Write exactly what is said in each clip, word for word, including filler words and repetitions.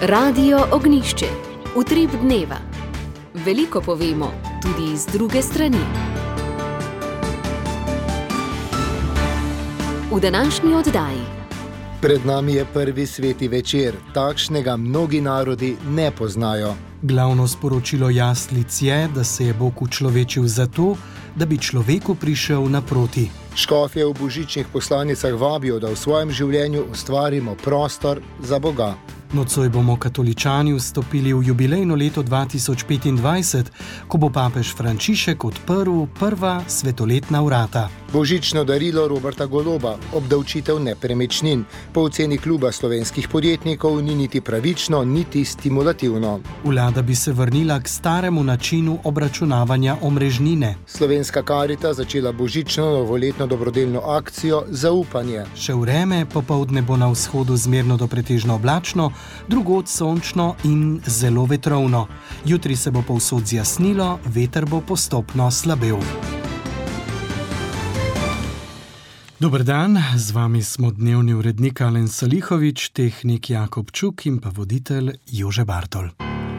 Radio Ognišče, utrip dneva. Veliko povemo, tudi z druge strani. V današnji oddaji. Pred nami je prvi sveti večer, takšnega mnogi narodi ne poznajo. Glavno sporočilo jaslic je, da se je Bog učlovečil zato, da bi človeku prišel naproti. Škofje v božičnih poslanicah vabijo, da v svojem življenju ustvarimo prostor za Boga. Nocoj bomo katoličani vstopili v jubilejno leto dva tisoč petindvajset, ko bo papež Frančišek odprl prva svetoletna vrata. Božično darilo Roberta Goloba, obdavčitev nepremičnin, po oceni kluba slovenskih podjetnikov ni niti pravično, niti stimulativno. Vlada bi se vrnila k staremu načinu obračunavanja omrežnine. Slovenska Karita začela božično novoletno dobrodelno akcijo Zaupanje. Še vreme, popoldne bo na vzhodu zmerno do pretežno oblačno, drugod sončno in zelo vetrovno. Jutri se bo povsod zjasnilo, veter bo postopno slabel. Dober dan, z vami smo dnevni urednik Alen Salihovič, tehnik Jakob Čuk in pa voditelj Jože Bartol.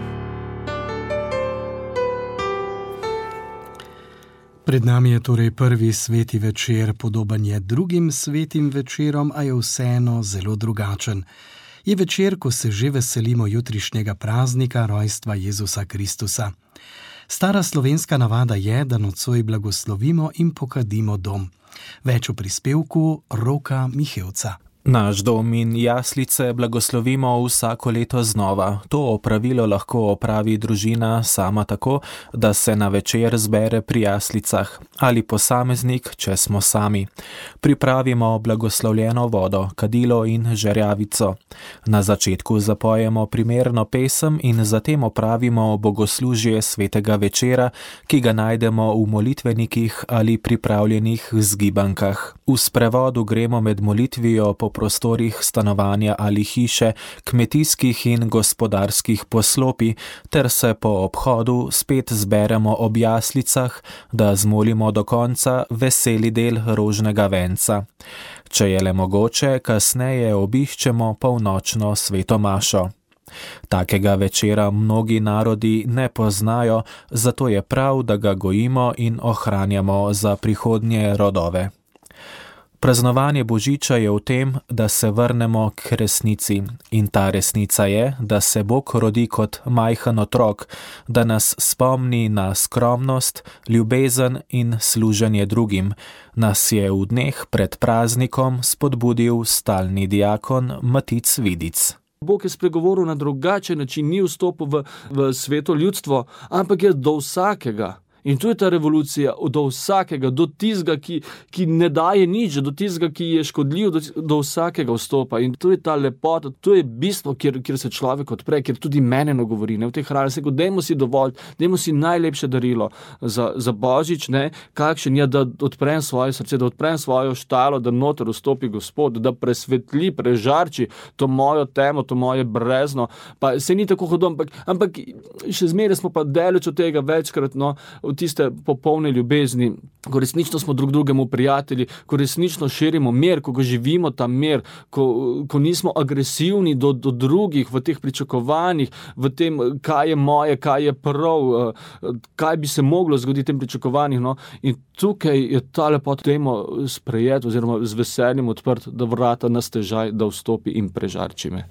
Pred nami je torej prvi sveti večer, podoben je drugim svetim večerom, a je vseeno zelo drugačen. Je večer, ko se že veselimo jutrišnjega praznika rojstva Jezusa Kristusa. Stara slovenska navada je, da nocoj blagoslovimo in pokadimo dom. Več v prispevku Roka Mihevca. Naš dom in jaslice blagoslovimo vsako leto znova. To opravilo lahko opravi družina sama tako, da se na večer zbere pri jaslicah, ali posameznik, če smo sami. Pripravimo blagoslovljeno vodo, kadilo in žerjavico. Na začetku zapojemo primerno pesem in zatem opravimo bogoslužje svetega večera, ki ga najdemo v molitvenikih ali pripravljenih zgibankah. V sprevodu gremo med molitvijo po prostorih stanovanja ali hiše, kmetijskih in gospodarskih poslopi, ter se po obhodu spet zberemo ob jaslicah, da zmolimo do konca veseli del rožnega venca. Če je le mogoče, kasneje obiščemo polnočno sveto mašo. Takega večera mnogi narodi ne poznajo, zato je prav, da ga gojimo in ohranjamo za prihodnje rodove. Praznovanje Božiča je v tem, da se vrnemo k resnici. In ta resnica je, da se Bog rodi kot majhen otrok, da nas spomni na skromnost, ljubezen in služenje drugim. Nas je v dneh pred praznikom spodbudil stalni diakon Matic Vidic. Bog je spregovoril na drugačen način, ni vstopil v, v sveto ljudstvo, ampak je do vsakega. In tu je ta revolucija, do vsakega, do tistega, ki, ki ne daje nič, do tistega, ki je škodljiv, do, do vsakega vstopa. In tu je ta lepota, tu je bistvo, kjer, kjer se človek odpre, kjer tudi mene nagovori. Ne, v teh hrani se go, dajmo si dovolj, dajmo si najlepše darilo za, za Božič, ne, kakšen je, da odprem svoje srce, da odprem svojo štalo, da noter vstopi Gospod, da presvetli, prežarči to mojo temo, to moje brezno. Pa se ni tako hodom, ampak, ampak še zmeraj smo pa daleč od tega večkrat, no, tiste popolne ljubezni, ko resnično smo drug drugemu prijatelji, ko resnično širimo mir, ko ga živimo ta mir, ko, ko nismo agresivni do, do drugih v teh pričakovanjih, v tem, kaj je moje, kaj je prav, kaj bi se moglo zgoditi v tem pričakovanjih. No? In tukaj je ta lepota, dajmo sprejeti oziroma z veseljem odprt, da vrata na stežaj, da vstopi in prežarči me.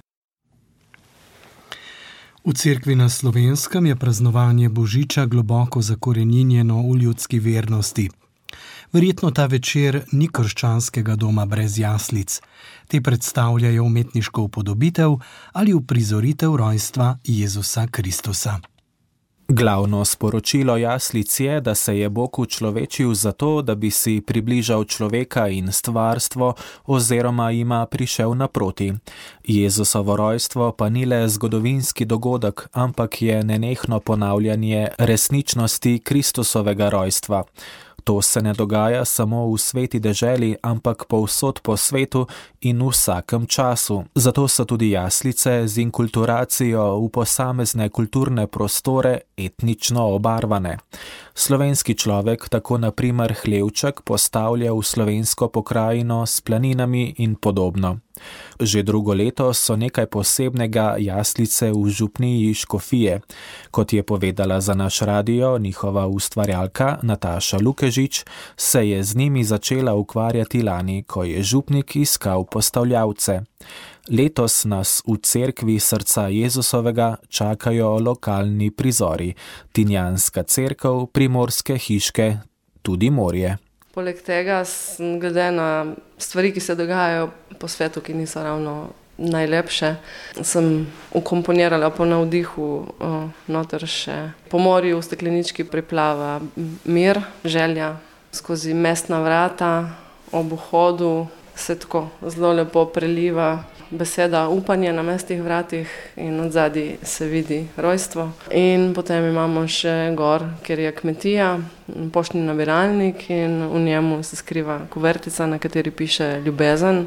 V cerkvi na Slovenskem je praznovanje Božiča globoko zakoreninjeno v ljudski vernosti. Verjetno ta večer ni krščanskega doma brez jaslic. Te predstavljajo umetniško upodobitev ali uprizoritev rojstva Jezusa Kristusa. Glavno sporočilo jaslic je, da se je Bog učlovečil zato, da bi si približal človeka in stvarstvo oziroma jima prišel naproti. Jezusovo rojstvo pa ni le zgodovinski dogodek, ampak je nenehno ponavljanje resničnosti Kristusovega rojstva. To se ne dogaja samo v sveti deželi, ampak povsod po svetu in v vsakem času. Zato so tudi jaslice z inkulturacijo v posamezne kulturne prostore etnično obarvane. Slovenski človek tako na primer hlevček postavlja v slovensko pokrajino s planinami in podobno. Že drugo leto so nekaj posebnega jaslice v župniji Škofije. Kot je povedala za naš radio njihova ustvarjalka Nataša Lukežič, se je z njimi začela ukvarjati lani, ko je župnik iskal postavljavce. Letos nas v cerkvi Srca Jezusovega čakajo lokalni prizori, Tinjanska cerkev, Primorske hiške, tudi morje. Poleg tega, glede na stvari, ki se dogajajo po svetu, ki niso ravno najlepše, sem ukomponirala po navdihu noter še po morju v steklenički priplava mir, želja skozi mestna vrata, ob vhodu se tako zelo lepo preliva beseda upanje na mestnih vratih in odzadaj se vidi rojstvo. In potem imamo še gor, kjer je kmetija, poštni nabiralnik in v njemu se skriva kuvertica, na kateri piše ljubezen.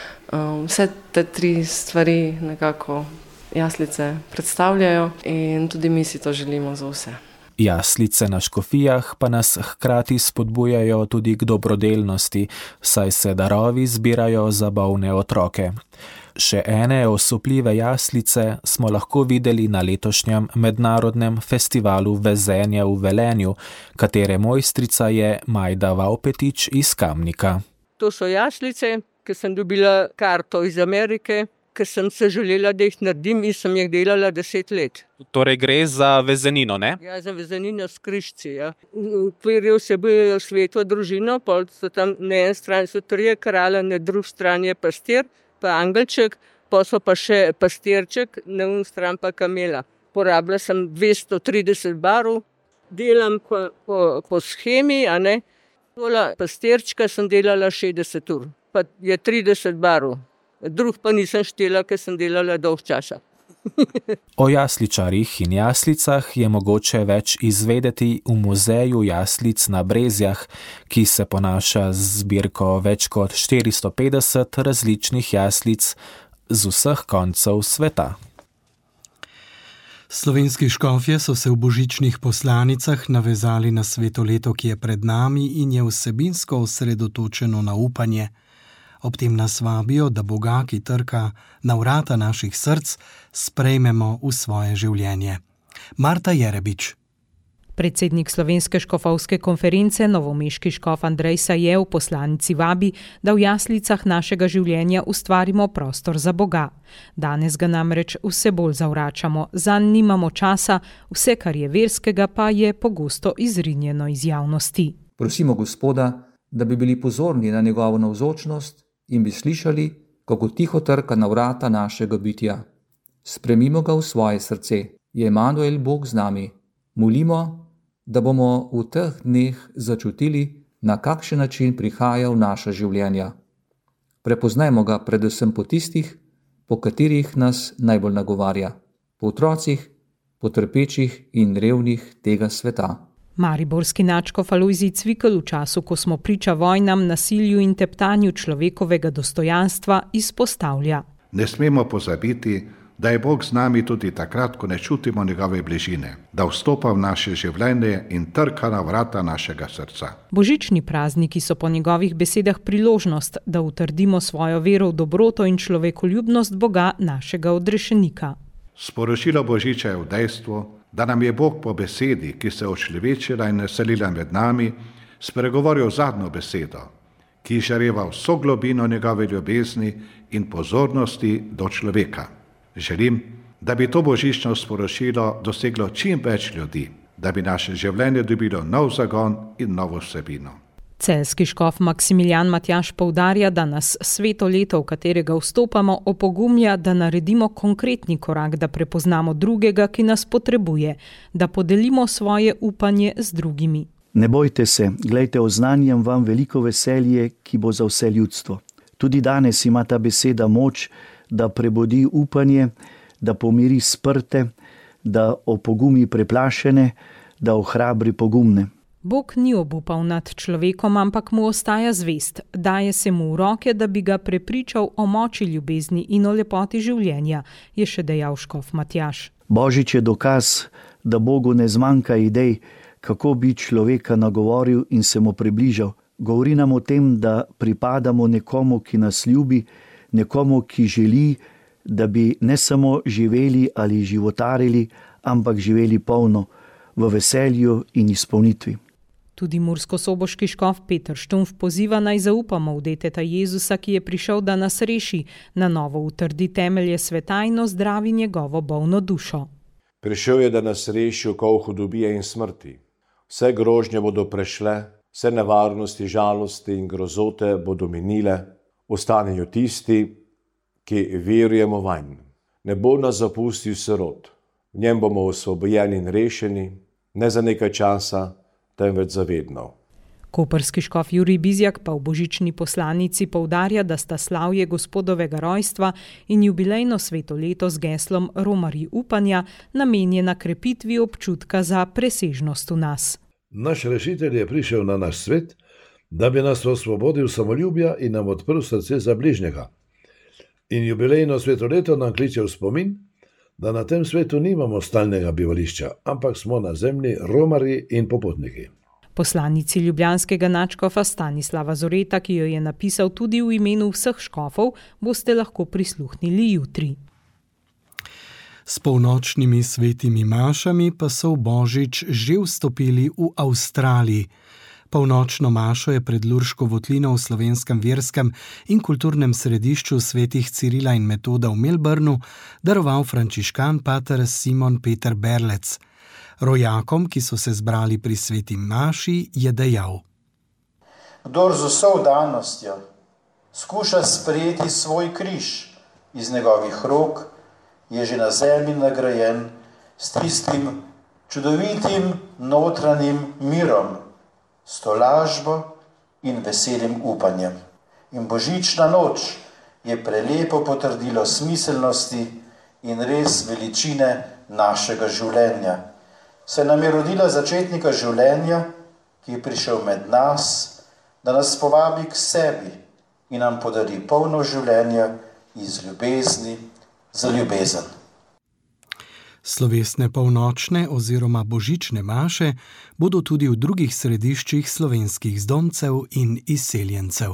Vse te tri stvari nekako jaslice predstavljajo in tudi mi si to želimo za vse. Jaslice na Škofijah pa nas hkrati spodbujajo tudi k dobrodelnosti, saj se darovi zbirajo za bolne otroke. Še ene osupljive jaslice smo lahko videli na letošnjem mednarodnem festivalu vezenja v Velenju, katere mojstrica je Majda Vaupetič iz Kamnika. To so jaslice, ki sem dobila karto iz Amerike, ker sem se želela, da jih naredim in sem jih delala deset let. Torej gre za vezenino, ne? Ja, za vezenino s križci, ja. V okviru vsebujejo sveto družino, pol so tam na eni strani so trije kralji, na drugi strani je pastir, pa angelček, pa so pa še pastirček, na eni strani pa kamela. Porabila sem dvesto trideset barv, delam po, po, po shemi, a ne. Tola pastirčka sem delala šestdeset ur, pa je trideset barv. Drug pa nisem štela, ker sem delala dolg časa. O jasličarjih in jaslicah je mogoče več izvedeti v muzeju jaslic na Brezjah, ki se ponaša z zbirko več kot štiristo petdeset različnih jaslic z vseh koncev sveta. Slovenski škofje so se v božičnih poslanicah navezali na svetoleto, ki je pred nami in je vsebinsko osredotočeno na upanje. Ob tem nas vabijo, da Boga, ki trka na vrata naših src, sprejmemo v svoje življenje. Marta Jerebič. Predsednik Slovenske škofovske konference, novomeški škof Andrej Saje v poslanici vabi, da v jaslicah našega življenja ustvarimo prostor za Boga. Danes ga namreč vse bolj zavračamo, zanj nimamo časa, vse, kar je verskega, pa je pogosto izrinjeno iz javnosti. Prosimo Gospoda, da bi bili pozorni na njegovo navzočnost in bi slišali, kako tiho trka na vrata našega bitja. Spremimo ga v svoje srce. Je Emanuel Bog z nami. Molimo, da bomo v teh dneh začutili, na kakšen način prihaja v naša življenja. Prepoznajmo ga predvsem po tistih, po katerih nas najbolj nagovarja. Po otrocih, po trpečih in revnih tega sveta. Mariborski nadškof Alojzij Cvikl v času, ko smo priča vojnam, nasilju in teptanju človekovega dostojanstva, izpostavlja. Ne smemo pozabiti, da je Bog z nami tudi takrat, ko ne čutimo njegove bližine, da vstopa v naše življenje in trka na vrata našega srca. Božični prazniki so po njegovih besedah priložnost, da utrdimo svojo vero v dobroto in človekoljubnost Boga, našega odrešenika. Sporočilo Božiča je v dejstvu, da nam je Bog po besedi, ki se očlovečila in naselila med nami, spregovoril zadnjo besedo, ki žareva vso globino njegove ljubezni in pozornosti do človeka. Želim, da bi to božično sporočilo doseglo čim več ljudi, da bi naše življenje dobilo nov zagon in novo vsebino. Celjski škof Maksimilijan Matjaž poudarja, da nas sveto leto, v katerega vstopamo, opogumlja, da naredimo konkretni korak, da prepoznamo drugega, ki nas potrebuje, da podelimo svoje upanje z drugimi. Ne bojte se, glejte, oznanjam vam veliko veselje, ki bo za vse ljudstvo. Tudi danes ima ta beseda moč, da prebudi upanje, da pomiri sprte, da opogumi preplašene, da ohrabri pogumne. Bog ni obupal nad človekom, ampak mu ostaja zvest, daje se mu v roke, da bi ga prepričal o moči ljubezni in o lepoti življenja, je še dejal škof Matjaž. Božič je dokaz, da Bogu ne zmanjka idej, kako bi človeka nagovoril in se mu približal. Govori nam o tem, da pripadamo nekomu, ki nas ljubi, nekomu, ki želi, da bi ne samo živeli ali životarili, ampak živeli polno v veselju in izpolnitvi. Tudi murskosoboški škof Peter Štumf poziva naj zaupamo v deteta Jezusa, ki je prišel, da nas reši, na novo utrdi temelje sveta in ozdravi njegovo bolno dušo. Prišel je, da nas reši okov hudobije in smrti. Vse grožnje bodo prešle, vse nevarnosti, žalosti in grozote bodo minile, ostanejo tisti, ki verujemo vanj. Ne bo nas zapustil sirot, v njem bomo osvobojeni in rešeni, ne za nekaj časa, temveč zavedno. Koprski škof Jurij Bizjak pa v božični poslanici poudarja, da sta slavje gospodovega rojstva in jubilejno sveto leto z geslom Romarji upanja namenjena krepitvi občutka za presežnost v nas. Naš rešitelj je prišel na naš svet, da bi nas osvobodil samoljubja in nam odprl srce za bližnjega. In jubilejno sveto leto nam kliče v spomin, da na tem svetu nimamo stalnega bivališča, ampak smo na zemlji romarji in popotniki. Poslanici ljubljanskega nadškofa Stanislava Zoreta, ki jo je napisal tudi v imenu vseh škofov, boste lahko prisluhnili jutri. S polnočnimi svetimi mašami pa so v Božič že vstopili v Avstraliji. Polnočno mašo je pred Lurško votlino v slovenskem verskem in kulturnem središču svetih Cirila in Metoda v Melbournu daroval frančiškan pater Simon Peter Berlec. Rojakom, ki so se zbrali pri sveti maši, je dejal: Kdor z vso vdanostjo skuša sprejeti svoj križ iz njegovih rok, je že na zemlji nagrajen s tistim čudovitim notranjim mirom, s tolažbo in veselim upanjem. In božična noč je prelepo potrdilo smiselnosti in res veličine našega življenja. Se nam je rodila začetnika življenja, ki je prišel med nas, da nas povabi k sebi in nam podari polno življenja iz ljubezni za ljubezen. Slovesne polnočne oziroma božične maše bodo tudi v drugih središčih slovenskih zdomcev in izseljencev.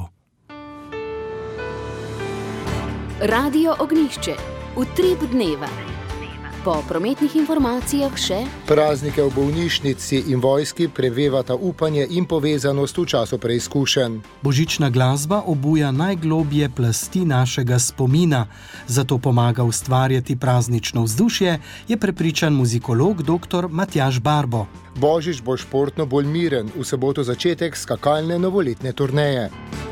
Radio Ognjišče, utrip dneva. Po prometnih informacijah še praznike v bolnišnici in vojski prevevata upanje in povezanost v času preizkušenj. Božična glasba obuja najglobje plasti našega spomina, zato pomaga ustvarjati praznično vzdušje, je prepričan muzikolog dr. Matjaž Barbo. Božič bo športno bolj miren, v soboto začetek skakalne novoletne turneje.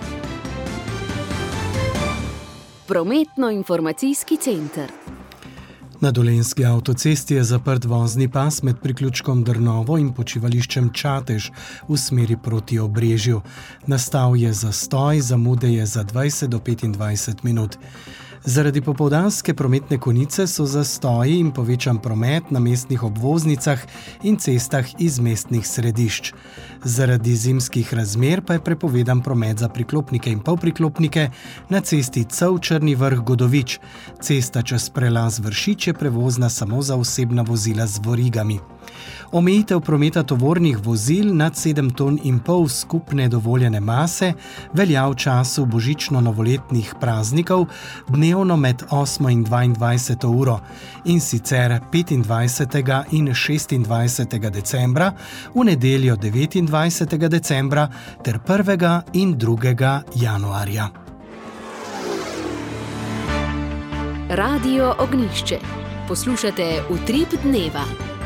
Prometno-informacijski center. Na Dolenjski avtocesti je zaprt vozni pas med priključkom Drnovo in počivališčem Čatež v smeri proti Obrežju. Nastal je zastoj, zamude je za dvajset do petindvajset minut. Zaradi popoldanske prometne konice so zastoji in povečan promet na mestnih obvoznicah in cestah iz mestnih središč. Zaradi zimskih razmer pa je prepovedan promet za priklopnike in polpriklopnike na cesti Cev-Črni Vrh-Godovič. Cesta čez prelaz Vršič je prevozna samo za osebna vozila z vorigami. Omejitev prometa tovornih vozil nad sedem ton in pol skupne dovoljene mase velja v času božično-novoletnih praznikov dnevno med osmo in dvaindvajseto uro in sicer petindvajsetega in šestindvajsetega decembra, v nedeljo devetindvajsetega decembra ter prvega in drugega januarja. Radio Ognjišče. Poslušate Utrip dneva.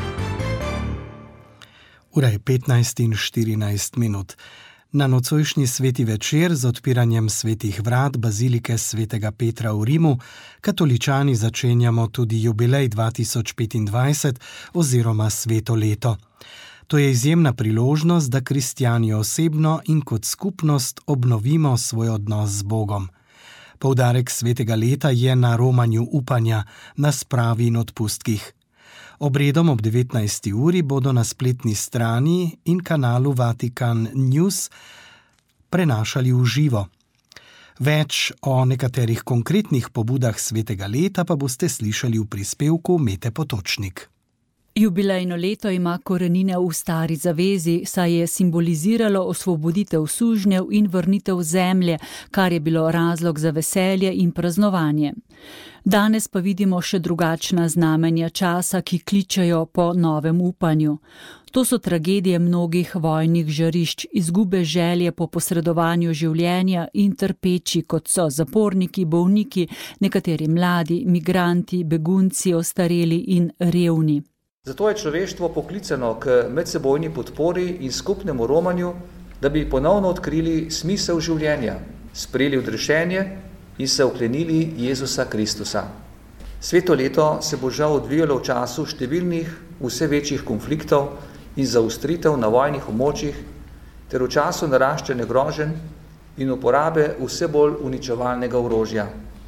Ura je petnajst in štirinajst minut. Na nocojšnji sveti večer z odpiranjem svetih vrat bazilike svetega Petra v Rimu katoličani začenjamo tudi jubilej dva tisoč petindvajset oziroma sveto leto. To je izjemna priložnost, da kristjani osebno in kot skupnost obnovimo svoj odnos z Bogom. Poudarek svetega leta je na romanju upanja, na spravi in odpustkih. Obredom ob devetnajsti uri bodo na spletni strani in kanalu Vatikan News prenašali v živo. Več o nekaterih konkretnih pobudah svetega leta pa boste slišali v prispevku Mete Potočnik. Jubilejno leto ima korenine v stari zavezi, saj je simboliziralo osvoboditev sužnjev in vrnitev zemlje, kar je bilo razlog za veselje in praznovanje. Danes pa vidimo še drugačna znamenja časa, ki kličejo po novem upanju. To so tragedije mnogih vojnih žarišč, izgube želje po posredovanju življenja in trpeči, kot so zaporniki, bolniki, nekateri mladi, migranti, begunci, ostareli in revni. Zato je človeštvo poklicano k medsebojni podpori in skupnemu romanju, da bi ponovno odkrili smisel življenja, sprejeli odrešenje in se oklenili Jezusa Kristusa. Sveto leto se bo žal odvijalo v času številnih vse večjih konfliktov in zaostritev na vojnih območjih ter v času naraščanja groženj in uporabe vse bolj uničevalnega orožja.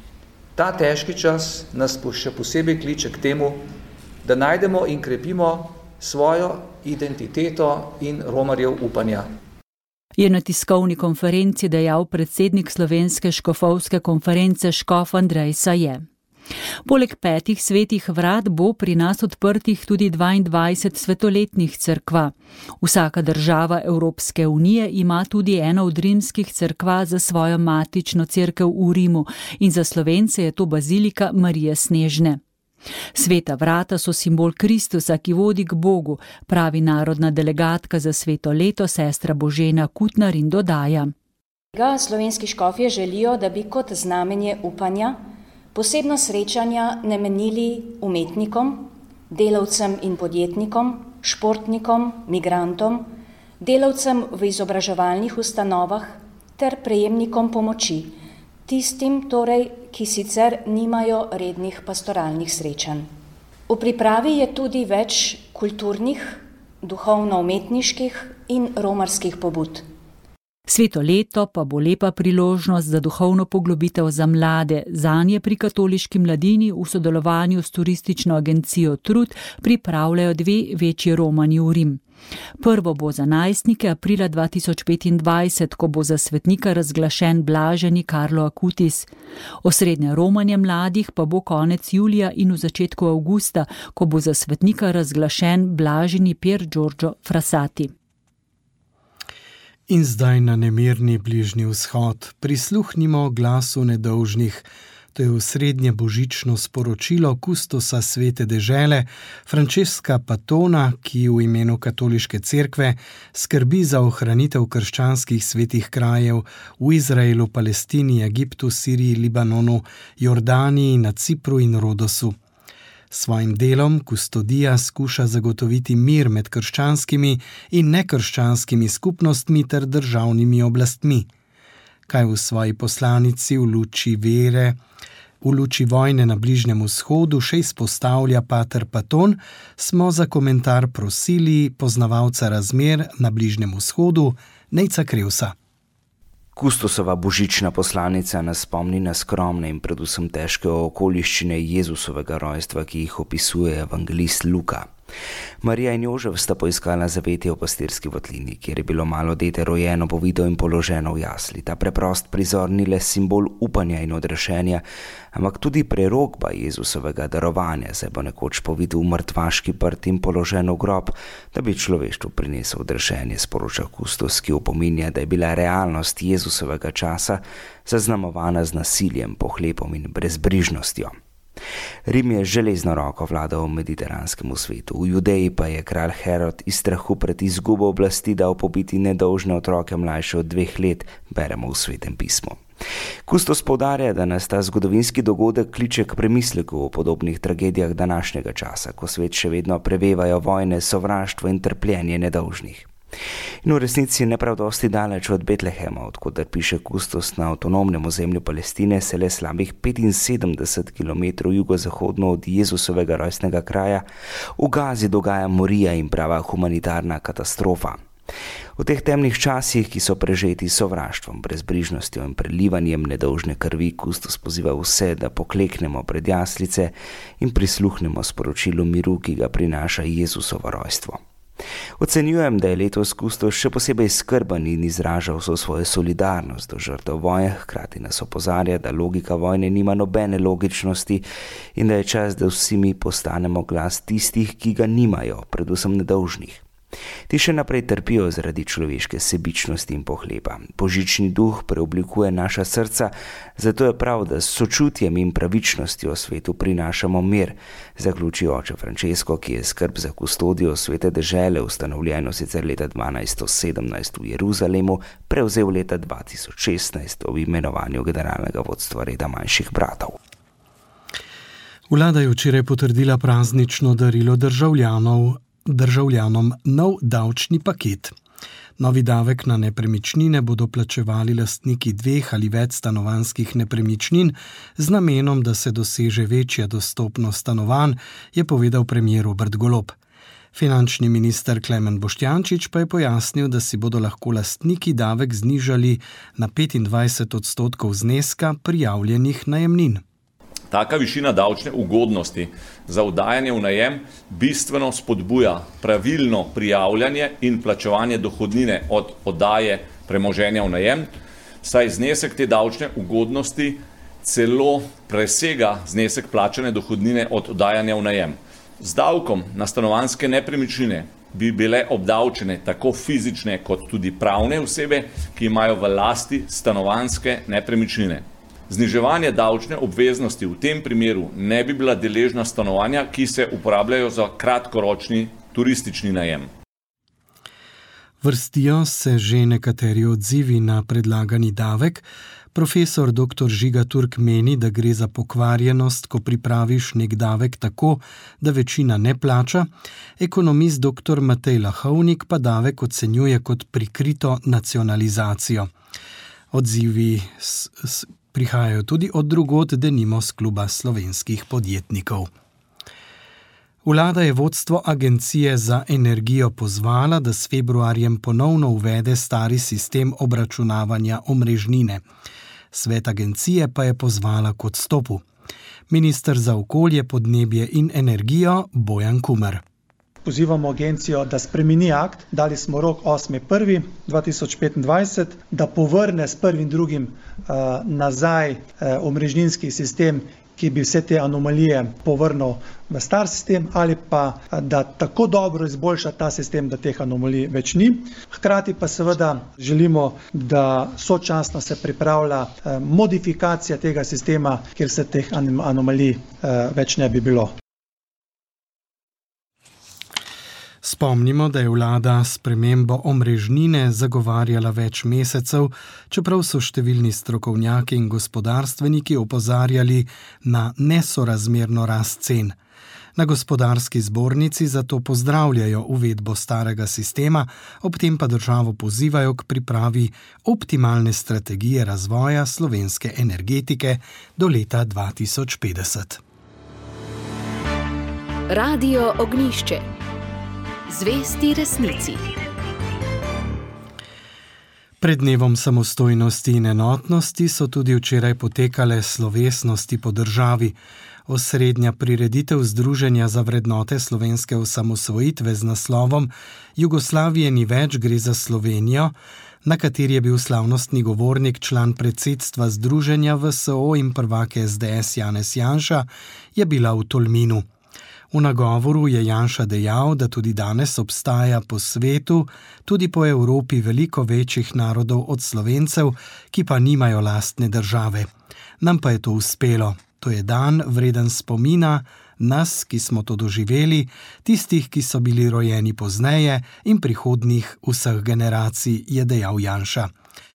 Ta težki čas nas še posebej kliče k temu, da najdemo in krepimo svojo identiteto in romarjev upanja. Je na tiskovni konferenci dejal predsednik Slovenske škofovske konference škof Andrej Saje. Poleg petih svetih vrat bo pri nas odprtih tudi dvaindvajset svetoletnih cerkva. Vsaka država Evropske unije ima tudi eno od rimskih cerkva za svojo matično cerkev v Rimu in za Slovence je to bazilika Marije Snežne. Sveta vrata so simbol Kristusa, ki vodi k Bogu, pravi narodna delegatka za sveto leto sestra Božena Kutnar in dodaja. Slovenski škofje želijo, da bi kot znamenje upanja posebno srečanja namenili umetnikom, delavcem in podjetnikom, športnikom, migrantom, delavcem v izobraževalnih ustanovah ter prejemnikom pomoči, tistim torej, ki sicer nimajo rednih pastoralnih srečanj. V pripravi je tudi več kulturnih, duhovno-umetniških in romarskih pobud. Sveto leto pa bo lepa priložnost za duhovno poglobitev za mlade. Zanje pri Katoliški mladini v sodelovanju s turistično agencijo Trud pripravljajo dve večji romanji v Rim. Prvo bo za najstnike aprila dva tisoč petindvajset, ko bo za svetnika razglašen blaženi Karlo Acutis. Osrednje romanje mladih pa bo konec julija in v začetku avgusta, ko bo za svetnika razglašen blaženi Pier Giorgio Frassati. In zdaj na nemirni Bližnji vzhod prisluhnimo glasu nedolžnih. To je osrednje božično sporočilo kustosa svete dežele Francesca Patona, ki v imenu katoliške cerkve skrbi za ohranitev krščanskih svetih krajev v Izraelu, Palestini, Egiptu, Siriji, Libanonu, Jordaniji, na Cipru in Rodosu. Svojim delom kustodija skuša zagotoviti mir med krščanskimi in nekrščanskimi skupnostmi ter državnimi oblastmi. Kaj v svoji poslanici v luči vere, v luči vojne na Bližnjem vzhodu še izpostavlja pater Paton, smo za komentar prosili poznavalca razmer na Bližnjem vzhodu, Nejca Krevsa. Kustosova božična poslanica nas spomni na skromne in predvsem težke okoliščine Jezusovega rojstva, ki jih opisuje evangelist Luka. Marija in Jožef sta poiskala zavetje v pastirski votlini, kjer je bilo malo dete rojeno, povito in položeno v jasli. Ta preprost prizor ni le simbol upanja in odrešenja, ampak tudi prerokba Jezusovega darovanja, saj bo nekoč povito v mrtvaški prt in položen v grob, da bi človeštvu prinesel odrešenje, sporoča kustos, ki opominja, da je bila realnost Jezusovega časa zaznamovana z nasiljem, pohlepom in brezbrižnostjo. Rim je železno roko vladal v mediteranskem svetu, v Judeji pa je kralj Herod iz strahu pred izgubo oblasti dal pobiti nedolžne otroke mlajše od dveh let, beremo v Svetem pismu. Kustos poudarja, da nas ta zgodovinski dogodek kliče k premisleku o podobnih tragedijah današnjega časa, ko svet še vedno prevevajo vojne, sovraštvo in trpljenje nedolžnih. In v resnici ne prav dosti daleč od Betlehema, odkoder piše kustos, na avtonomnem ozemlju Palestine, se le slabih petinsedemdeset kilometrov jugozahodno od Jezusovega rojstnega kraja, v Gazi dogaja morija in prava humanitarna katastrofa. V teh temnih časih, ki so prežeti sovraštvom, brezbrižnostjo in prelivanjem nedolžne krvi, kustos poziva vse, da pokleknemo pred jaslice in prisluhnemo sporočilu miru, ki ga prinaša Jezusovo rojstvo. Ocenjujem, da je letos kustos še posebej skrben in izražal vso svojo solidarnost do žrtev vojne, hkrati nas opozarja, da logika vojne nima nobene logičnosti in da je čas, da vsi mi postanemo glas tistih, ki ga nimajo, predvsem nedolžnih. Ti še naprej trpijo zaradi človeške sebičnosti in pohleba. Božični duh preoblikuje naša srca, zato je prav, da s sočutjem in pravičnostjo svetu prinašamo mir, zaključi oče Francesco, ki je skrb za kustodijo svete dežele, ustanovljeno sicer leta dvanajsto sedemnajst v Jeruzalemu, prevzel leta dva tisoč šestnajst ob imenovanju generalnega vodstva reda manjših bratov. Vlada je včeraj potrdila praznično darilo državljanov državljanom nov davčni paket. Novi davek na nepremičnine bodo plačevali lastniki dveh ali več stanovanjskih nepremičnin z namenom, da se doseže večja dostopnost stanovanj, je povedal premier Robert Golob. Finančni minister Klemen Boštjančič pa je pojasnil, da si bodo lahko lastniki davek znižali na petindvajset odstotkov zneska prijavljenih najemnin. Taka višina davčne ugodnosti za oddajanje v najem bistveno spodbuja pravilno prijavljanje in plačevanje dohodnine od oddaje premoženja v najem, saj znesek te davčne ugodnosti celo presega znesek plačane dohodnine od oddajanja v najem. Z davkom na stanovanjske nepremičnine bi bile obdavčene tako fizične kot tudi pravne osebe, ki imajo v lasti stanovanjske nepremičnine. Zniževanje davčne obveznosti v tem primeru ne bi bila deležna stanovanja, ki se uporabljajo za kratkoročni turistični najem. Vrstijo se že nekateri odzivi na predlagani davek. Profesor doktor Žiga Turk meni, da gre za pokvarjenost, ko pripraviš nek davek tako, da večina ne plača. Ekonomist doktor Matej Lahovnik pa davek ocenjuje kot prikrito nacionalizacijo. Odzivi s, s, prihajajo tudi od drugod, denimo s kluba slovenskih podjetnikov. Vlada je vodstvo Agencije za energijo pozvala, da s februarjem ponovno uvede stari sistem obračunavanja omrežnine. Svet agencije pa je pozvala k odstopu. Minister za okolje, podnebje in energijo Bojan Kumer. Pozivamo agencijo, da spremeni akt, dali smo rok osmi prvi dva tisoč petindvajset, da povrne s prvim drugim uh, nazaj uh, omrežninski sistem, ki bi vse te anomalije povrnil v star sistem, ali pa da tako dobro izboljša ta sistem, da teh anomalij več ni. Hkrati pa seveda želimo, da sočasno se pripravlja uh, modifikacija tega sistema, kjer se teh anomalij uh, več ne bi bilo. Spomnimo, da je vlada spremembo omrežnine zagovarjala več mesecev, čeprav so številni strokovnjaki in gospodarstveniki opozarjali na nesorazmerno rast cen. Na gospodarski zbornici zato pozdravljajo uvedbo starega sistema, ob tem pa državo pozivajo k pripravi optimalne strategije razvoja slovenske energetike do leta dva tisoč petdeset. Radio Ognjišče. Zvesti resnici. Pred dnevom samostojnosti in enotnosti so tudi včeraj potekale slovesnosti po državi. Osrednja prireditev Združenja za vrednote slovenske osamosvojitve z naslovom Jugoslavije ni več, gre za Slovenijo, na kateri je bil slavnostni govornik član predsedstva Združenja V S O in prvak S D S Janez Janša, je bila v Tolminu. V nagovoru je Janša dejal, da tudi danes obstaja po svetu, tudi po Evropi veliko večjih narodov od Slovencev, ki pa nimajo lastne države. Nam pa je to uspelo. To je dan vreden spomina, nas, ki smo to doživeli, tistih, ki so bili rojeni pozneje in prihodnjih vseh generacij, je dejal Janša.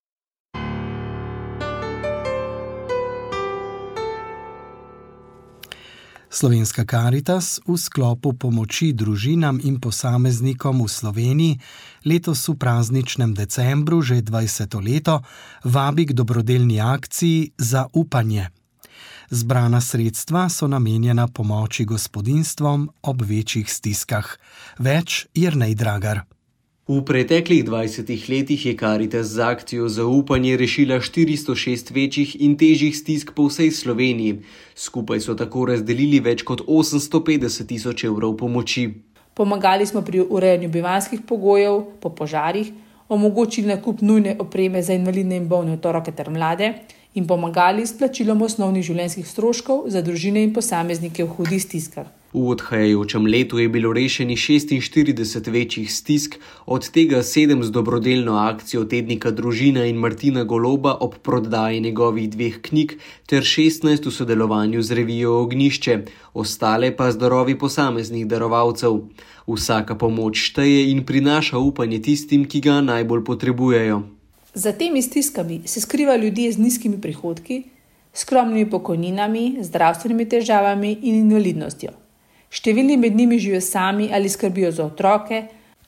Slovenska Karitas v sklopu pomoči družinam in posameznikom v Sloveniji letos v prazničnem decembru, že dvajseto leto, vabi k dobrodelni akciji Za upanje. Zbrana sredstva so namenjena pomoči gospodinjstvom ob večjih stiskah. Več Jernej Dragar. V preteklih dvajsetih letih je Karitas z akcijo Za upanje rešila štiristo šest večjih in težjih stisk po vsej Sloveniji. Skupaj so tako razdelili več kot osemsto petdeset tisoč evrov pomoči. Pomagali smo pri urejanju bivanjskih pogojev po požarih, omogočili nakup nujne opreme za invalidne in bolne otroke ter mlade in pomagali s plačilom osnovnih življenjskih stroškov za družine in posameznike v hudih stiskah. V odhajajočem letu je bilo rešenih šestinštirideset večjih stisk, od tega sedem z dobrodelno akcijo tednika Družina in Martina Goloba ob prodaji njegovih dveh knjig ter šestnajst v sodelovanju z revijo Ognjišče, ostale pa z darovi posameznih darovalcev. Vsaka pomoč šteje in prinaša upanje tistim, ki ga najbolj potrebujejo. Za temi stiskami se skrivajo ljudje z nizkimi prihodki, skromnimi pokojninami, zdravstvenimi težavami in invalidnostjo. Številni med njimi živijo sami ali skrbijo za otroke,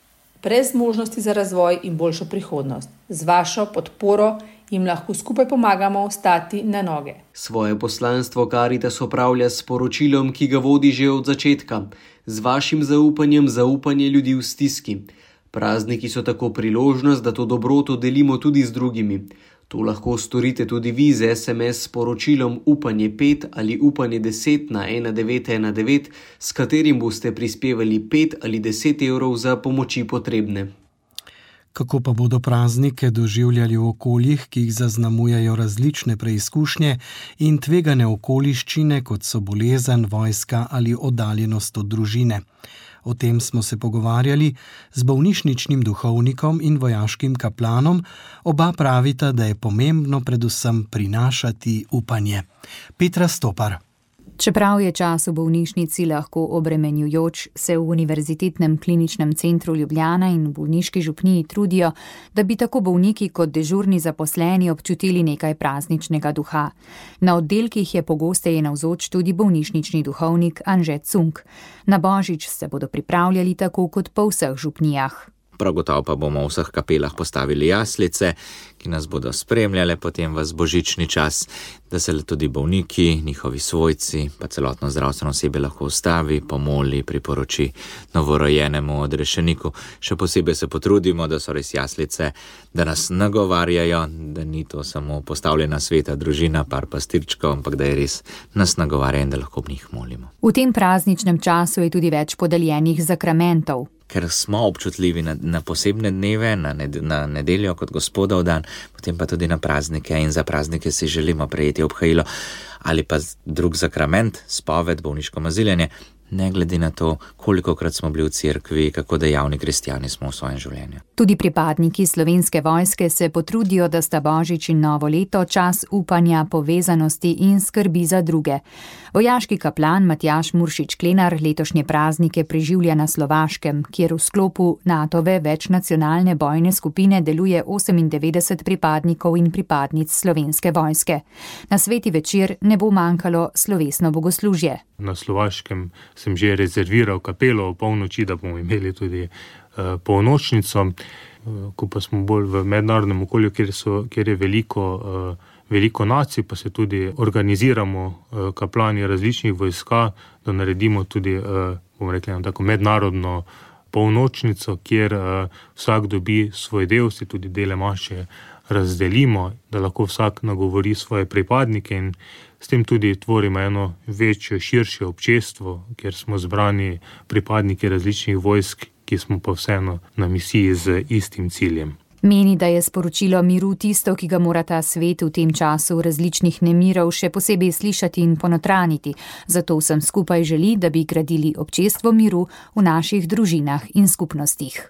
brez možnosti za razvoj in boljšo prihodnost. Z vašo podporo jim lahko skupaj pomagamo stati na noge. Svoje poslanstvo Karitas opravlja s poročilom, ki ga vodi že od začetka. Z vašim zaupanjem zaupanje ljudi v stiski. Prazniki so tako priložnost, da to dobroto delimo tudi z drugimi. To lahko storite tudi vi z es em es sporočilom upanje pet ali upanje deset na ena devet ena devet, s katerim boste prispevali pet ali deset evrov za pomoči potrebne. Kako pa bodo praznike doživljali v okoljih, ki jih zaznamujejo različne preizkušnje in tvegane okoliščine, kot so bolezen, vojska ali oddaljenost od družine? O tem smo se pogovarjali z bolnišničnim duhovnikom in vojaškim kaplanom. Oba pravita, da je pomembno predvsem prinašati upanje. Petra Stopar. Čeprav je čas v bolnišnici lahko obremenjujoč, se v Univerzitetnem kliničnem centru Ljubljana in v bolniški župniji trudijo, da bi tako bolniki kot dežurni zaposleni občutili nekaj prazničnega duha. Na oddelkih je pogosteje navzoč tudi bolnišnični duhovnik Anže Cunk. Na Božič se bodo pripravljali tako kot po vseh župnijah. Prav gotovo pa bomo v vseh kapelah postavili jaslice, ki nas bodo spremljale potem v božični čas, da se tudi bolniki, njihovi svojci, pa celotno zdravstveno osebje lahko ustavi, pomoli, priporoči novorojenemu odrešeniku. Še posebej se potrudimo, da so res jaslice, da nas nagovarjajo, da ni to samo postavljena sveta družina, par pastirčkov, ampak da je res nas nagovarja in da lahko ob njih molimo. V tem prazničnem času je tudi več podeljenih zakramentov. Ker smo občutljivi na, na posebne dneve, na, ned, na nedeljo kot Gospodov dan, potem pa tudi na praznike in za praznike si želimo prejeti obhajilo ali pa drug zakrament, spoved, bolniško maziljenje, ne glede na to, kolikokrat smo bili v cerkvi, kako dejavni kristjani smo v svojem življenju. Tudi pripadniki Slovenske vojske se potrudijo, da sta Božič in novo leto čas upanja, povezanosti in skrbi za druge. Vojaški kaplan Matjaž Muršič-Klenar letošnje praznike preživlja na Slovaškem, kjer v sklopu Natove večnacionalne bojne skupine deluje osemindevetdeset pripadnikov in pripadnic Slovenske vojske. Na sveti večer ne bo manjkalo slovesno bogoslužje. Na Slovaškem sem že rezerviral kapelo v polnoči, da bomo imeli tudi uh, polnočnico. Uh, ko pa smo bolj v mednarodnem okolju, kjer, so, kjer je veliko, uh, veliko nacij, pa se tudi organiziramo uh, kaplani različnih vojska, da naredimo tudi, uh, bomo rekli, tako mednarodno polnočnico, kjer uh, vsak dobi svoj del, si tudi dele maše razdelimo, da lahko vsak nagovori svoje pripadnike in s tem tudi tvorimo eno večje, širše občestvo, kjer smo zbrani pripadniki različnih vojsk, ki smo pa vseeno na misiji z istim ciljem. Meni, da je sporočilo miru tisto, ki ga mora ta svet v tem času različnih nemirov še posebej slišati in ponotraniti. Zato vsem skupaj želi, da bi gradili občestvo miru v naših družinah in skupnostih.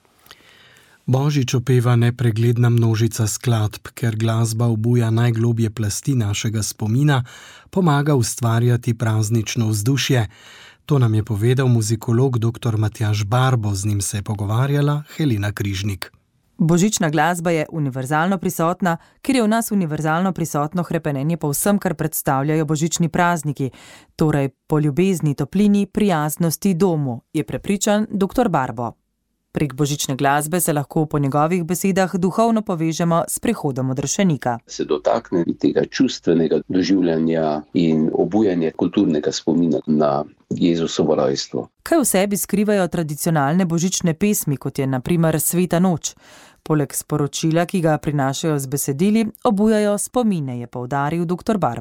Božič opeva nepregledna množica skladb, ker glasba obuja najglobje plasti našega spomina, pomaga ustvarjati praznično vzdušje. To nam je povedal muzikolog dr. Matjaž Barbo, z njim se je pogovarjala Helena Križnik. Božična glasba je univerzalno prisotna, ker je v nas univerzalno prisotno hrepenenje po vsem, kar predstavljajo božični prazniki, torej po ljubezni, toplini, prijaznosti, domu, je prepričan dr. Barbo. Prek božične glasbe se lahko po njegovih besedah duhovno povežemo s prihodom odrešenika. Se dotakne tega čustvenega doživljanja in obujanja kulturnega spomina na Jezusovo rojstvo. Kaj v sebi skrivajo tradicionalne božične pesmi, kot je na primer Sveta noč? Poleg sporočila, ki ga prinašajo z besedili, obujajo spomine, je poudaril dr. Barbo.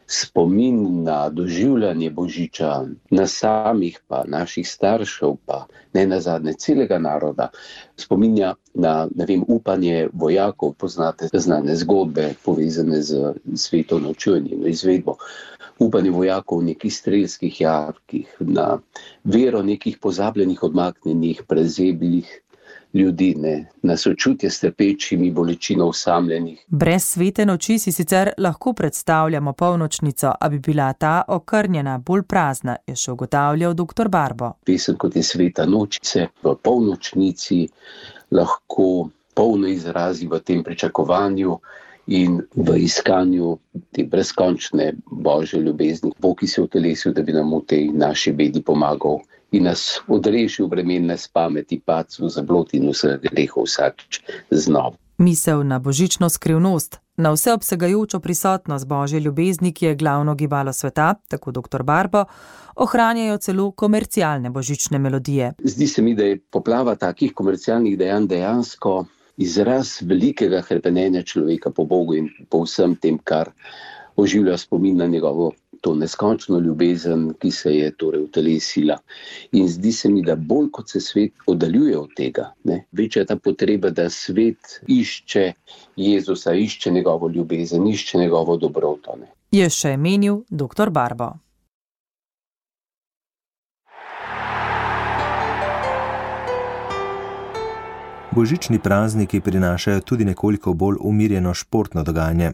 spomin na doživljanje Božiča, na samih pa, naših staršev pa, ne nazadnje celega naroda, spominja na, ne vem, upanje vojakov, poznate znane zgodbe povezane z sveto nočjo in njeno izvedbo. Upanje vojakov v nekih strelskih jarkih, na vero nekih pozabljenih, odmaknjenih, prezeblih ljudi, ne, na sočutje s trpečimi, bolečino osamljenih. Brez svete noči si sicer lahko predstavljamo polnočnico, a bi bila ta okrnjena, bolj prazna, je še ugotavljal doktor Barbo. Pesem, kot je Sveta noč, se v polnočnici lahko polno izrazi v tem pričakovanju in v iskanju te brezkončne Božje ljubezni. Bog, ki se je utelesil, da bi nam v tej naši bedi pomagal in nas odrešil bremen nespameti, padcu, zablod in vseh grehov vsakič znova. Misel na božično skrivnost, na vseobsegajočo prisotnost Božje ljubezni, ki je glavno gibalo sveta, tako doktor Barbo, ohranjajo celo komercialne božične melodije. Zdi se mi, da je poplava takih komercialnih dejanj dejansko izraz velikega hrepenenja človeka po Bogu in po vsem tem, kar oživlja spomin na njegovo to neskončno ljubezen, ki se je torej utelesila. In zdi se mi, da bolj kot se svet oddaljuje od tega, ne, večja je ta potreba, da svet išče Jezusa, išče njegovo ljubezen, išče njegovo dobroto. Ne. Je še menil doktor Barbo. Božični prazniki prinašajo tudi nekoliko bolj umirjeno športno dogajanje.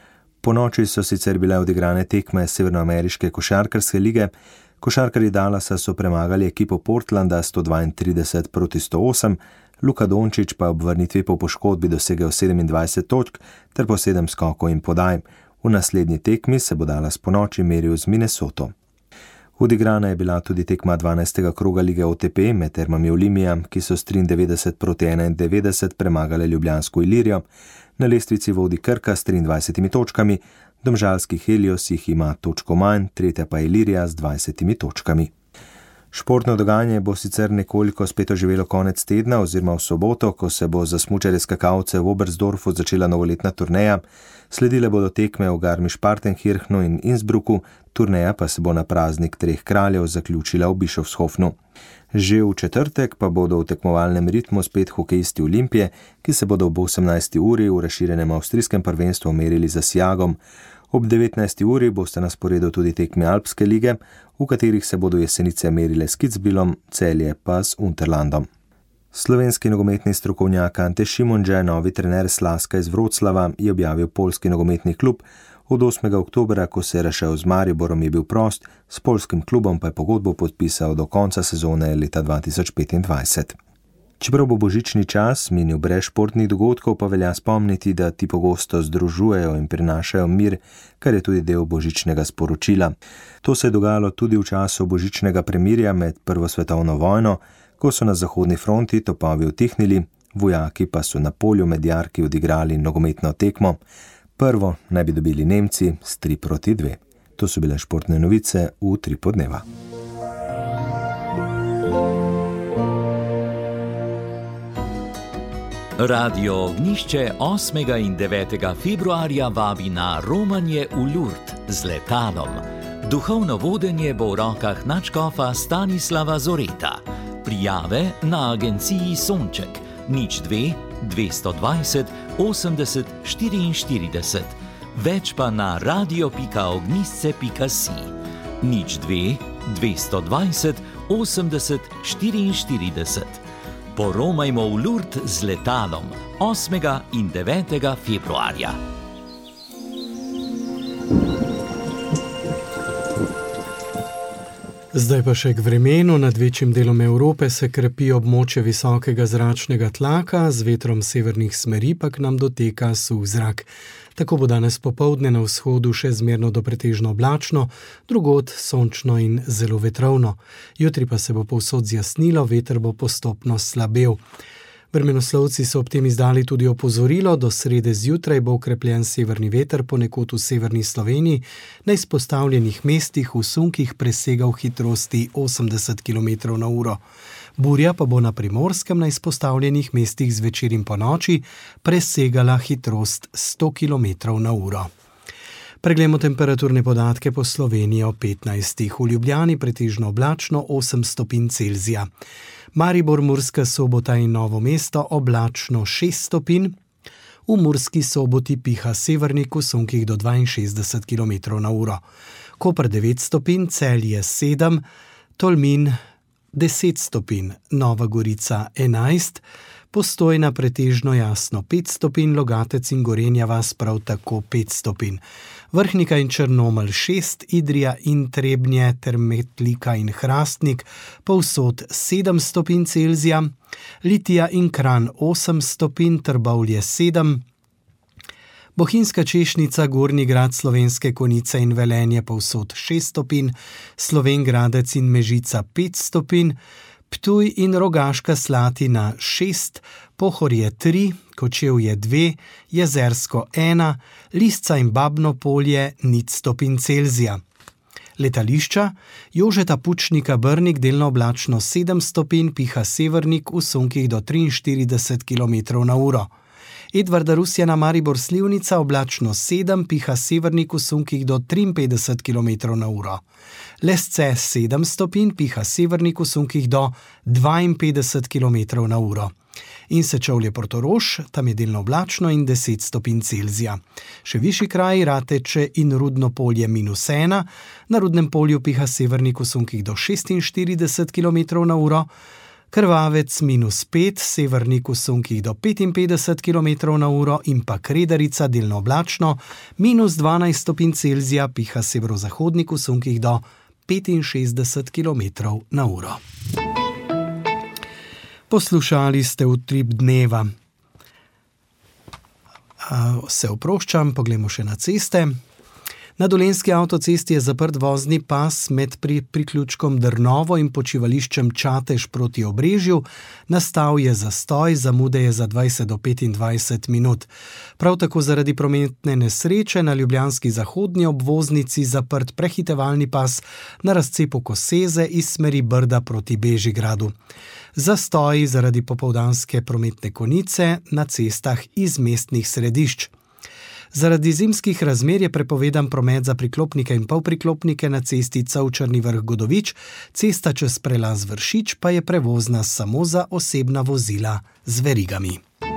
Po noči so sicer bile odigrane tekme Severnoameriške košarkarske lige, košarkarji Dallasa so premagali ekipo Portlanda sto dvaintrideset proti sto osem, Luka Dončić pa ob vrnitvi po poškodbi dosegel sedemindvajset točk ter po sedem skokov in podaj. V naslednji tekmi se bo Dallas po noči meril z Minnesoto. Odigrana je bila tudi tekma dvanajstega kroga lige O T P med Termami Olimija, ki so s triindevetdeset proti enaindevetdeset premagale ljubljansko Ilirijo. Na lestvici vodi Krka s triindvajsetimi točkami, domžalski Helios jih ima točko manj, tretja pa Ilirija z dvajsetimi točkami. Športno dogajanje bo sicer nekoliko spet oživelo konec tedna oziroma v soboto, ko se bo za smučarje skakalce v Oberstdorfu začela novoletna turneja. Sledile bodo tekme v Garmisch-Partenkirchnu in Innsbrucku, turneja pa se bo na praznik treh kraljev zaključila v Bischofshofnu. Že v četrtek pa bodo v tekmovalnem ritmu spet hokejisti Olimpije, ki se bodo ob osemnajsti uri v razširjenem avstrijskem prvenstvu merili za Sjagom. Ob devetnajsti uri boste na sporedu tudi tekme Alpske lige, v katerih se bodo Jesenice merile s Kitzbühelom, Celje pa s Unterlandom. Slovenski nogometni strokovnjak Ante Šimundža, novi trener Slaska iz Vroclava, je objavil poljski nogometni klub. Od osmega oktobra, ko se je razšel z Mariborom, je bil prost, s poljskim klubom pa je pogodbo podpisal do konca sezone leta dva tisoč petindvajset. Čeprav bo božični čas minil brez športnih dogodkov, pa velja spomniti, da ti pogosto združujejo in prinašajo mir, kar je tudi del božičnega sporočila. To se je dogajalo tudi v času božičnega premirja med Prvo svetovno vojno, ko so na zahodni fronti topovi utihnili, vojaki pa so na polju med jarki odigrali nogometno tekmo. Prvo naj bi dobili Nemci s tri proti dve. To so bile športne novice v tri podneva. Radio Ognjišče osmega in devetega februarja vabi na romanje v Lurd z letalom. Duhovno vodenje bo v rokah nadškofa Stanislava Zoreta. Prijave na agenciji Sonček nič dve dvesto dvajset osemdeset štiriinštirideset, več pa na radio pika ognjisce pika si. nič dve dvesto dvajset osemdeset štiriinštirideset. Poromajmo v Lurd z letalom osmega in devetega februarja. Zdaj pa še k vremenu. Nad večjim delom Evrope se krepi območje visokega zračnega tlaka, z vetrom severnih smeri pa k nam doteka suh zrak. Tako bo danes popoldne na vzhodu še zmerno do pretežno oblačno, drugod sončno in zelo vetrovno. Jutri pa se bo povsod zjasnilo, veter bo postopno slabel. Vremenoslovci so ob tem izdali tudi opozorilo, do srede zjutraj bo okrepljen severni veter ponekod v severni Sloveniji, na izpostavljenih mestih v sunkih presegal hitrosti osemdeset kilometrov na uro. Burja pa bo na Primorskem na izpostavljenih mestih zvečer in ponoči presegala hitrost sto kilometrov na uro. Preglejmo temperaturne podatke po Sloveniji ob petnajstih. V Ljubljani pretežno oblačno osem stopinj Celzija. Maribor, Murska Sobota in Novo mesto oblačno šest stopinj. V Murski Soboti piha severnik v sunkih do dvainšestdeset kilometrov na uro. Koper devet stopinj, Celje sedem, Tolmin deset stopinj, Nova Gorica enajst, Postojna pretežno jasno pet stopinj, Logatec in Gorenja vas prav tako pet stopinj. Vrhnika in Črnomelj šest, Idrija in Trebnje ter Metlika in Hrastnik povsod sedem stopinj Celzija, Litija in Kranj osem stopinj, Trbovlje sedem, Bohinjska Češnica, Gornji Grad, Slovenske Konjice in Velenje povsod šest stopinj, Slovenj Gradec in Mežica pet stopinj, Ptuj in Rogaška Slatina šest, Pohorje tri, Kočevje dve, Jezersko ena, Lisca in Babno Polje nič stopinj Celzija. Letališča: Jožeta Pučnika Brnik delno oblačno sedem stopinj, piha severnik v sunkih do triinštirideset kilometrov na uro. Edvarda Rusjana Maribor Slivnica oblačno sedem, piha severnik v sunkih do triinpetdeset kilometrov na uro. Lesce sedem stopinj, piha severnik v sunkih do dvainpetdeset kilometrov na uro. In Sečovlje Portorož, tam je delno oblačno in deset stopinj Celzija. Še višji kraji, Rateče in Rudno Polje minus ena, na Rudnem polju piha severnik v sunkih do šestinštirideset kilometrov na uro, Krvavec minus pet, severnik v sunkih do petinpetdeset kilometrov na uro in pa Kredarica delno oblačno, minus dvanajst stopinj Celzija, piha severozahodnik v sunkih do petinšestdeset kilometrov na uro. Poslušali ste Utrip dneva. Se oproščam, poglejmo še na ceste. Na Dolenjski avtocesti je zaprt vozni pas med pri priključkom Drnovo in počivališčem Čatež proti Obrežju. Nastal je zastoj, zamude je za dvajset do petindvajset minut. Prav tako zaradi prometne nesreče na ljubljanski zahodnji obvoznici zaprt prehitevalni pas na razcepu Koseze iz smeri Brda proti Bežigradu. Zastoji zaradi popoldanske prometne konice na cestah iz mestnih središč. Zaradi zimskih razmer je prepovedan promet za priklopnike in polpriklopnike na cesti Cavčarni Vrh-Godovič, cesta čez prelaz Vršič pa je prevozna samo za osebna vozila z verigami.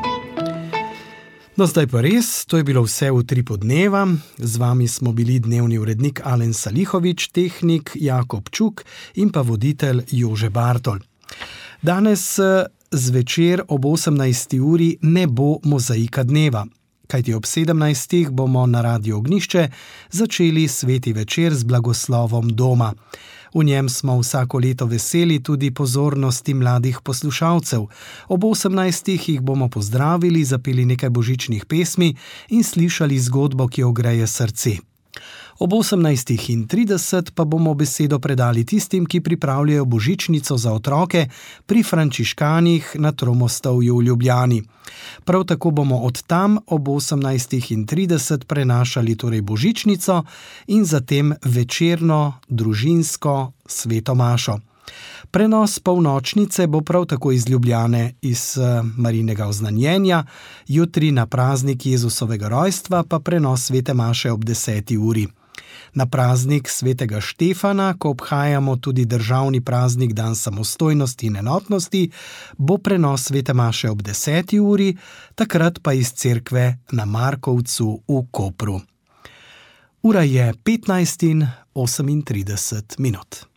No, zdaj pa res, to je bilo vse v Utripu dneva. Z vami smo bili dnevni urednik Alen Salihovič, tehnik Jakob Čuk in pa voditelj Jože Bartol. Danes zvečer ob osemnajsti uri ne bo mozaika dneva. Kajti ob sedemnajstih bomo na Radiu Ognjišče začeli sveti večer z blagoslovom doma. V njem smo vsako leto veseli tudi pozornosti mladih poslušalcev. Ob osemnajstih jih bomo pozdravili, zapeli nekaj božičnih pesmi in slišali zgodbo, ki ogreje srce. Ob osemnajstih in trideset pa bomo besedo predali tistim, ki pripravljajo božičnico za otroke pri frančiškanih na Tromostovju v Ljubljani. Prav tako bomo od tam ob osemnajstih in trideset prenašali torej božičnico in zatem večerno, družinsko sveto mašo. Prenos polnočnice bo prav tako iz Ljubljane, iz Marijinega oznanjenja, jutri na praznik Jezusovega rojstva pa prenos svete maše ob deseti uri. Na praznik svetega Štefana, ko obhajamo tudi državni praznik dan samostojnosti in enotnosti, bo prenos svete maše ob deseti uri, takrat pa iz cerkve na Markovcu v Kopru. Ura je petnajst in osemintrideset minut.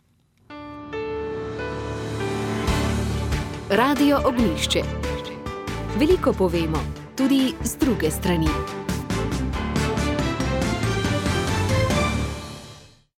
Radio Ognjišče. Veliko povemo, tudi z druge strani.